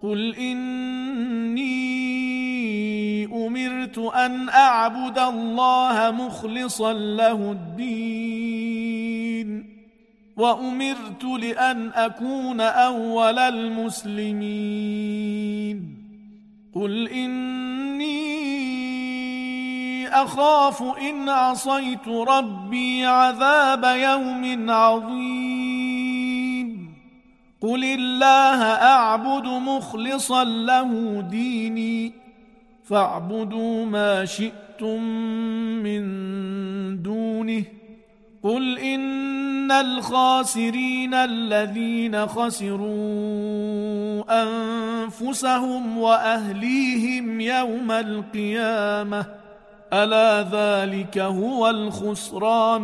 قل إني أمرت أن أعبد الله مخلصا له الدين وأمرت لأن أكون أول المسلمين قل إني أخاف إن عصيت ربي عذاب يوم عظيم قل الله أعبد مخلصا له ديني فاعبدوا ما شئتم من دونه قل إن الخاسرين الذين خسروا أنفسهم وأهليهم يوم القيامة ألا ذلك هو الخسران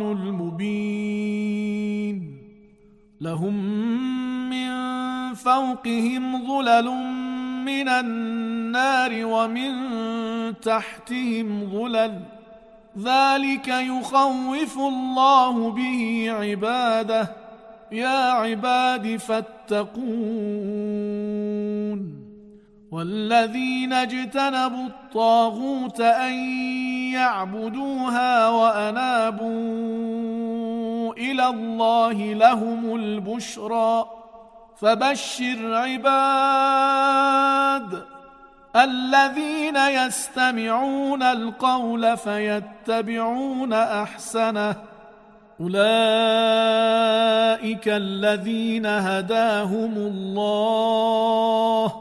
المبين لهم من فوقهم ظلل من النار ومن تحتهم ظلل ذلك يخوف الله به عباده يا عباد فاتقون والذين اجتنبوا الطاغوت أن يعبدوها وأنابوا إلى الله لهم البشرى فبشر عباد الذين يستمعون القول فيتبعون أحسنه أولئك الذين هداهم الله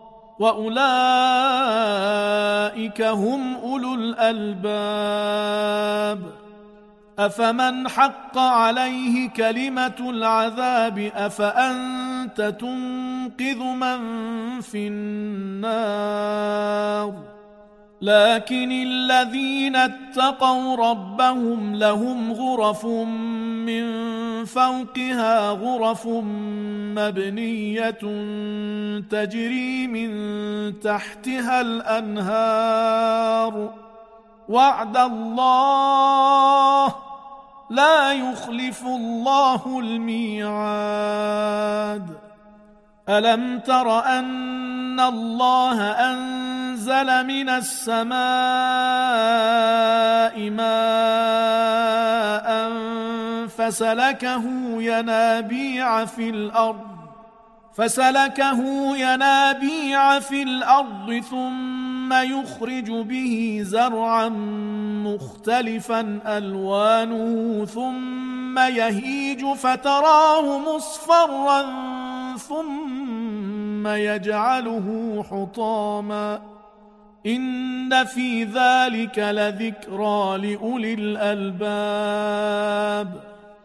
وأولئك هم أولو الألباب أفمن حق عليه كلمة العذاب أفأنت تنقذ من في النار لكن الذين اتقوا ربهم لهم غرف من فوقها غرف مبنية تجري من تحتها الأنهار وعد الله لا يخلف الله الميعاد ألم تر أن الله أنزل من السماء ماء فسلكه ينابيع في الأرض ثم يخرج به زرعا مختلفا ألوانه ثم يهيج فتراه مصفرا ثم يجعله حطاما إن في ذلك لذكرى لأولي الألباب